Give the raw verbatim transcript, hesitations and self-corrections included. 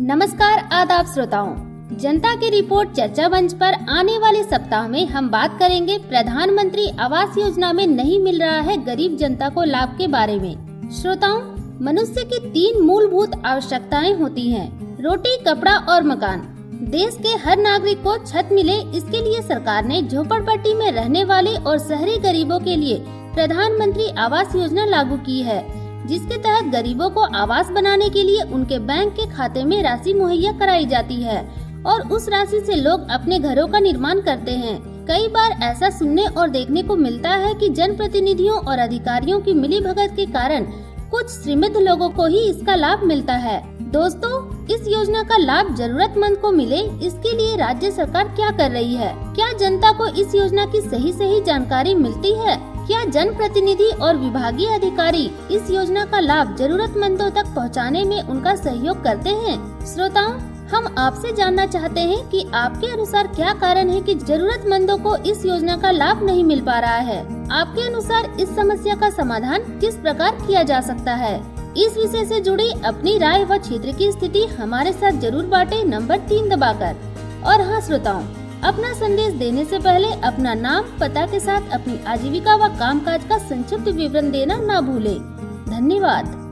नमस्कार आदाब श्रोताओं, जनता की रिपोर्ट चर्चा मंच पर आने वाले सप्ताह में हम बात करेंगे प्रधानमंत्री आवास योजना में नहीं मिल रहा है गरीब जनता को लाभ के बारे में। श्रोताओं, मनुष्य की तीन मूलभूत आवश्यकताएं होती हैं, रोटी, कपड़ा और मकान। देश के हर नागरिक को छत मिले, इसके लिए सरकार ने झोपड़पट्टी में रहने वाले और शहरी गरीबों के लिए प्रधानमंत्री आवास योजना लागू की है, जिसके तहत गरीबों को आवास बनाने के लिए उनके बैंक के खाते में राशि मुहैया कराई जाती है और उस राशि से लोग अपने घरों का निर्माण करते हैं। कई बार ऐसा सुनने और देखने को मिलता है कि जनप्रतिनिधियों और अधिकारियों की मिलीभगत के कारण कुछ सीमित लोगों को ही इसका लाभ मिलता है। दोस्तों, इस योजना का लाभ जरूरतमंद को मिले, इसके लिए राज्य सरकार क्या कर रही है? क्या जनता को इस योजना की सही सही जानकारी मिलती है? क्या जनप्रतिनिधि और विभागीय अधिकारी इस योजना का लाभ जरूरतमंदों तक पहुंचाने में उनका सहयोग करते हैं? श्रोताओं, हम आपसे जानना चाहते हैं कि आपके अनुसार क्या कारण है कि जरूरतमंदों को इस योजना का लाभ नहीं मिल पा रहा है? आपके अनुसार इस समस्या का समाधान किस प्रकार किया जा सकता है? इस विषय से जुड़ी अपनी राय व क्षेत्र की स्थिति हमारे साथ जरूर बांटे नंबर तीन दबाकर। और हाँ श्रोताओं, अपना संदेश देने से पहले अपना नाम, पता के साथ अपनी आजीविका व कामकाज का संक्षिप्त विवरण देना ना भूलें। धन्यवाद।